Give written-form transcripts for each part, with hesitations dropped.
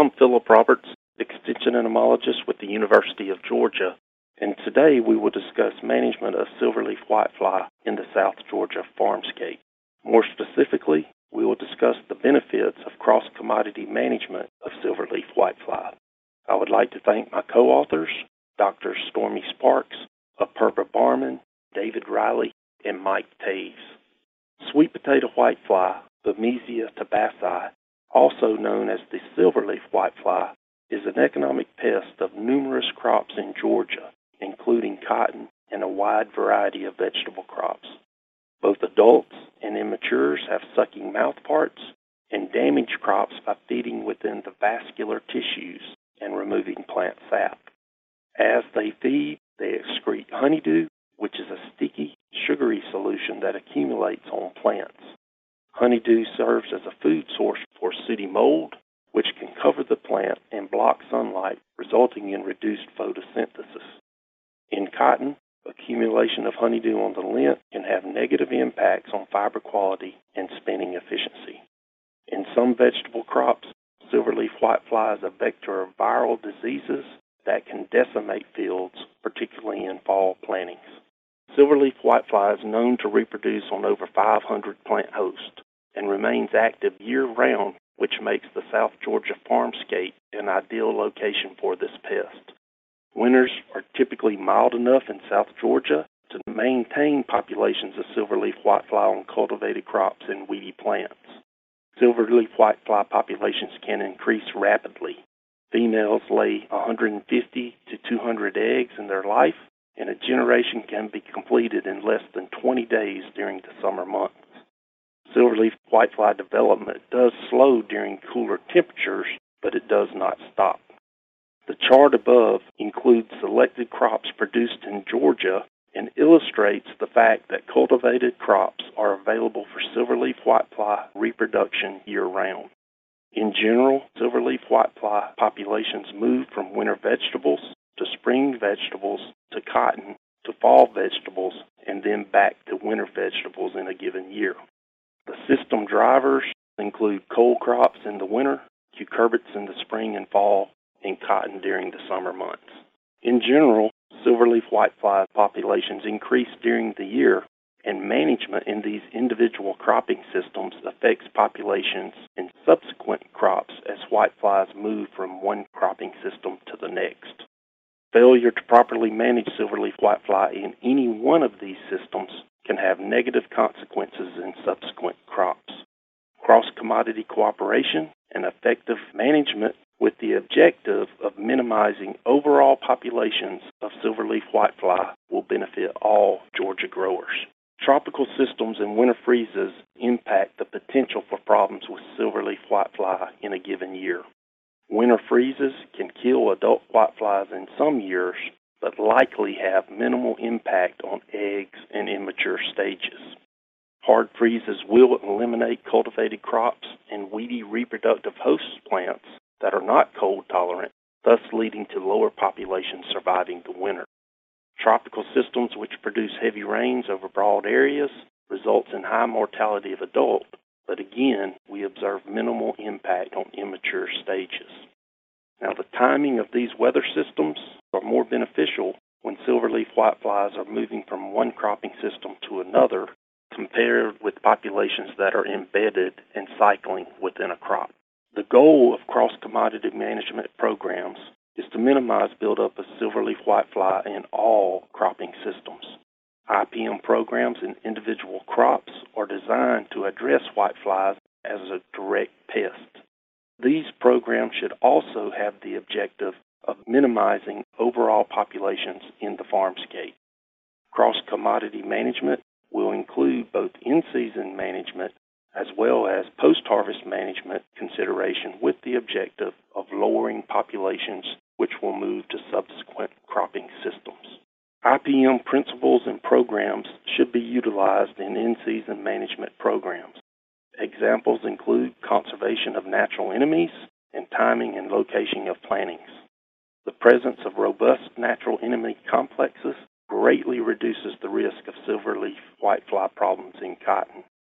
I'm Philip Roberts, Extension Entomologist with the University of Georgia, and today we will discuss management of silverleaf whitefly in the South Georgia farmscape. More specifically, we will discuss the benefits of cross-commodity management of silverleaf whitefly. I would like to thank my co-authors, Dr. Stormy Sparks, Apurva Barman, David Riley, and Mike Taves. Sweet potato whitefly, Bemisia tabaci, also known as the silverleaf whitefly, is an economic pest of numerous crops in Georgia, including cotton and a wide variety of vegetable crops. Both adults and immatures have sucking mouthparts and damage crops by feeding within the vascular tissues and removing plant sap. As they feed, they excrete honeydew, which is a sticky, sugary solution that accumulates on plants. Honeydew serves as a food source for sooty mold, which can cover the plant and block sunlight, resulting in reduced photosynthesis. In cotton, accumulation of honeydew on the lint can have negative impacts on fiber quality and spinning efficiency. In some vegetable crops, silverleaf whitefly is a vector of viral diseases that can decimate fields, particularly in fall plantings. Silverleaf whitefly is known to reproduce on over 500 plant hosts and remains active year-round, which makes the South Georgia farmscape an ideal location for this pest. Winters are typically mild enough in South Georgia to maintain populations of silverleaf whitefly on cultivated crops and weedy plants. Silverleaf whitefly populations can increase rapidly. Females lay 150 to 200 eggs in their life, and a generation can be completed in less than 20 days during the summer months. Silverleaf whitefly development does slow during cooler temperatures, but it does not stop. The chart above includes selected crops produced in Georgia and illustrates the fact that cultivated crops are available for silverleaf whitefly reproduction year-round. In general, silverleaf whitefly populations move from winter vegetables to spring vegetables to cotton to fall vegetables and then back to winter vegetables in a given year. The system drivers include cold crops in the winter, cucurbits in the spring and fall, and cotton during the summer months. In general, silverleaf whitefly populations increase during the year, and management in these individual cropping systems affects populations in subsequent crops as whiteflies move from one cropping system to the next. Failure to properly manage silverleaf whitefly in any one of these systems can have negative consequences in subsequent crops. Cross-commodity cooperation and effective management with the objective of minimizing overall populations of silverleaf whitefly will benefit all Georgia growers. Tropical systems and winter freezes impact the potential for problems with silverleaf whitefly in a given year. Winter freezes can kill adult whiteflies in some years, but likely have minimal impact on eggs and immature stages. Hard freezes will eliminate cultivated crops and weedy reproductive host plants that are not cold tolerant, thus leading to lower populations surviving the winter. Tropical systems which produce heavy rains over broad areas results in high mortality of adult, but again, we observe minimal impact on immature stages. Now, the timing of these weather systems are more beneficial when silverleaf whiteflies are moving from one cropping system to another compared with populations that are embedded and cycling within a crop. The goal of cross-commodity management programs is to minimize buildup of silverleaf whitefly in all cropping systems. IPM programs in individual crops are designed to address whiteflies as a direct pest. These programs should also have the objective of minimizing overall populations in the farmscape. Cross-commodity management will include both in-season management as well as post-harvest management consideration with the objective of lowering populations which will move to subsequent cropping systems. IPM principles and programs should be utilized in in-season management programs. Examples include conservation of natural enemies and timing and location of plantings. The presence of robust natural enemy complexes greatly reduces the risk of silverleaf whitefly problems in cotton.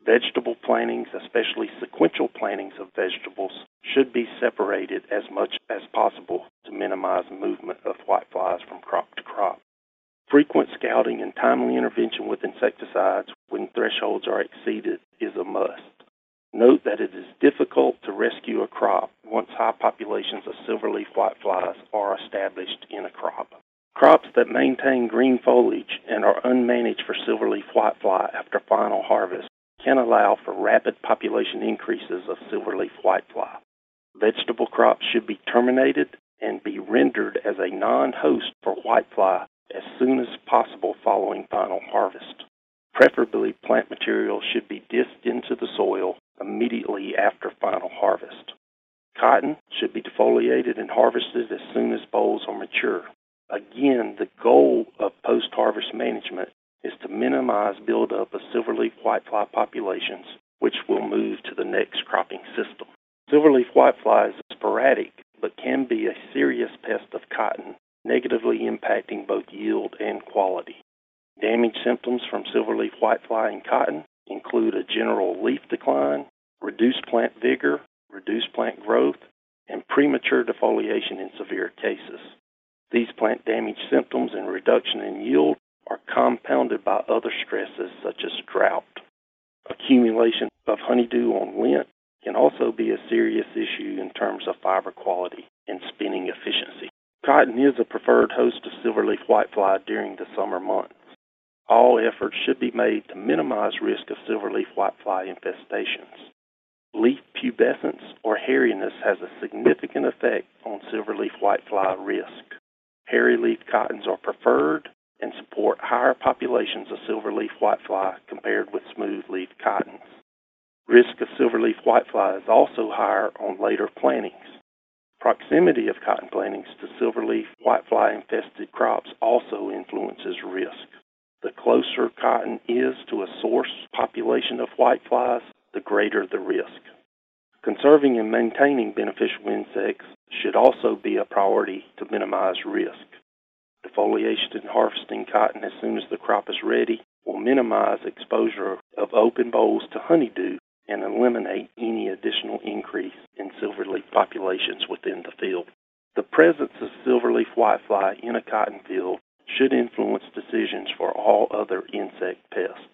Vegetable plantings, especially sequential plantings of vegetables, should be separated as much as possible to minimize movement of whiteflies from crop to crop. Frequent scouting and timely intervention with insecticides when thresholds are exceeded is a must. Note that it is difficult to rescue a crop once high populations of silverleaf whiteflies are established in a crop. Crops that maintain green foliage and are unmanaged for silverleaf whitefly after final harvest can allow for rapid population increases of silverleaf whitefly. Vegetable crops should be terminated and be rendered as a non-host for whitefly as soon as possible following final harvest. Preferably, plant material should be disked into the soil immediately after final harvest. Cotton should be defoliated and harvested as soon as bolls are mature. Again, the goal of post-harvest management is to minimize buildup of silverleaf whitefly populations, which will move to the next cropping system. Silverleaf whitefly is sporadic, but can be a serious pest of cotton, negatively impacting both yield and quality. Damage symptoms from silverleaf whitefly in cotton include a general leaf decline, reduced plant vigor, reduced plant growth, and premature defoliation in severe cases. These plant damage symptoms and reduction in yield are compounded by other stresses such as drought. Accumulation of honeydew on lint can also be a serious issue in terms of fiber quality and spinning efficiency. Cotton is a preferred host of silverleaf whitefly during the summer months. All efforts should be made to minimize risk of silverleaf whitefly infestations. Leaf pubescence or hairiness has a significant effect on silverleaf whitefly risk. Hairy leaf cottons are preferred and support higher populations of silverleaf whitefly compared with smooth leaf cottons. Risk of silverleaf whitefly is also higher on later plantings. Proximity of cotton plantings to silverleaf whitefly infested crops also influences risk. The closer cotton is to a source population of whiteflies, the greater the risk. Conserving and maintaining beneficial insects should also be a priority to minimize risk. Defoliation and harvesting cotton as soon as the crop is ready will minimize exposure of open bolls to honeydew and eliminate any additional increase in silverleaf populations within the field. The presence of silverleaf whitefly in a cotton field should influence decisions for all other insect pests.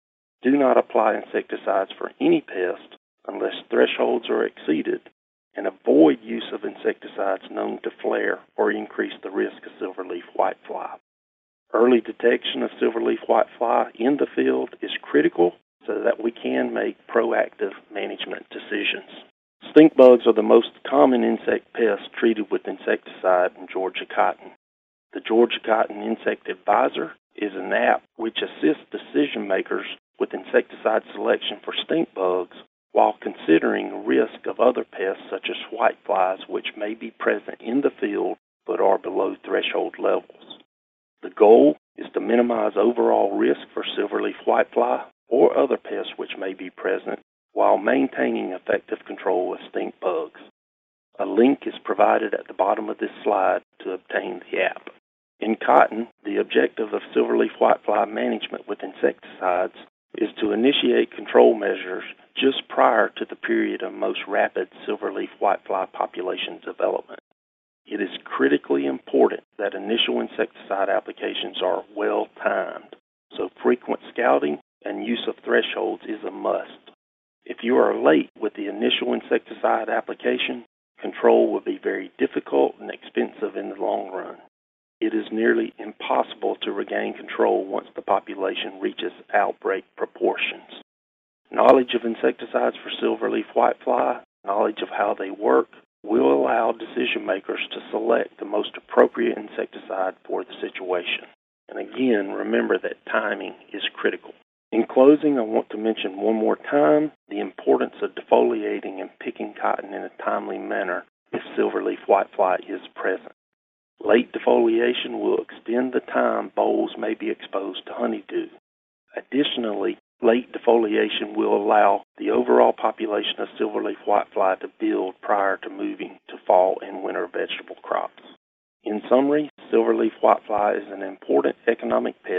Do not apply insecticides for any pest unless thresholds are exceeded, and avoid use of insecticides known to flare or increase the risk of silverleaf whitefly. Early detection of silverleaf whitefly in the field is critical so that we can make proactive management decisions. Stink bugs are the most common insect pest treated with insecticide in Georgia cotton. The Georgia Cotton Insect Advisor is an app which assists decision makers with insecticide selection for stink bugs while considering risk of other pests such as whiteflies which may be present in the field but are below threshold levels. The goal is to minimize overall risk for silverleaf whitefly or other pests which may be present while maintaining effective control of stink bugs. A link is provided at the bottom of this slide to obtain the app. In cotton, the objective of silverleaf whitefly management with insecticides is to initiate control measures just prior to the period of most rapid silverleaf whitefly population development. It is critically important that initial insecticide applications are well timed, so frequent scouting and use of thresholds is a must. If you are late with the initial insecticide application, control will be very difficult and expensive in the long run. It is nearly impossible to regain control once the population reaches outbreak proportions. Knowledge of insecticides for silverleaf whitefly, knowledge of how they work, will allow decision makers to select the most appropriate insecticide for the situation. And again, remember that timing is critical. In closing, I want to mention one more time the importance of defoliating and picking cotton in a timely manner if silverleaf whitefly is present. Late defoliation will extend the time bolls may be exposed to honeydew. Additionally, late defoliation will allow the overall population of silverleaf whitefly to build prior to moving to fall and winter vegetable crops. In summary, silverleaf whitefly is an important economic pest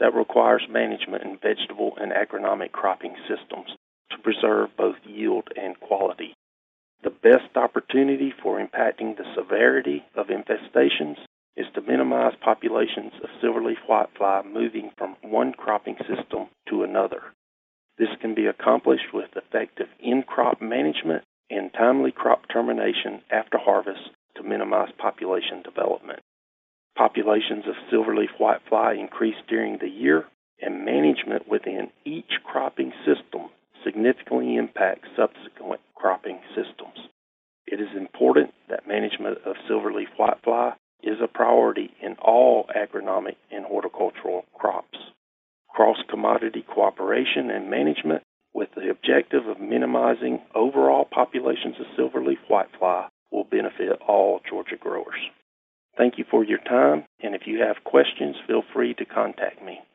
that requires management in vegetable and agronomic cropping systems to preserve both yield and quality. The best opportunity for impacting the severity of infestations is to minimize populations of silverleaf whitefly moving from one cropping system to another. This can be accomplished with effective in-crop management and timely crop termination after harvest to minimize population development. Populations of silverleaf whitefly increase during the year, and management within each cropping system significantly impacts subsequent cropping systems. It is important that management of silverleaf whitefly is a priority in all agronomic and horticultural crops. Cross-commodity cooperation and management with the objective of minimizing overall populations of silverleaf whitefly will benefit all Georgia growers. Thank you for your time, and if you have questions, feel free to contact me.